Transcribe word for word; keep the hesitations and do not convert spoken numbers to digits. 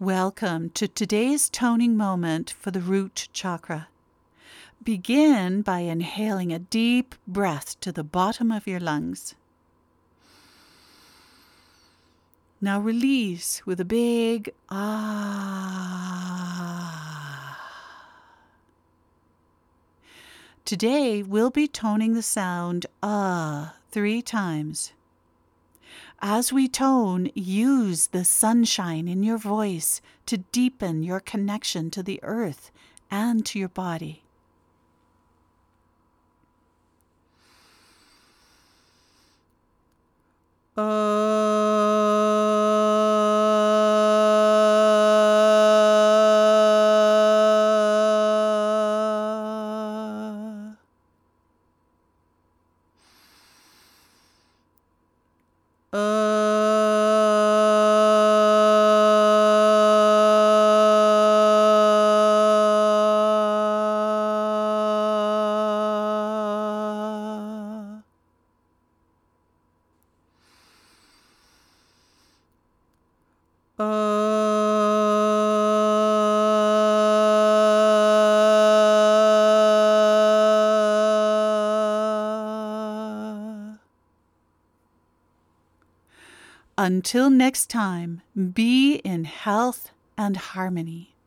Welcome to today's toning moment for the root chakra. Begin by inhaling a deep breath to the bottom of your lungs. Now release with a big ah. Today we'll be toning the sound ah three times. As we tone, use the sunshine in your voice to deepen your connection to the earth and to your body. Uh, Until next time, be in health and harmony.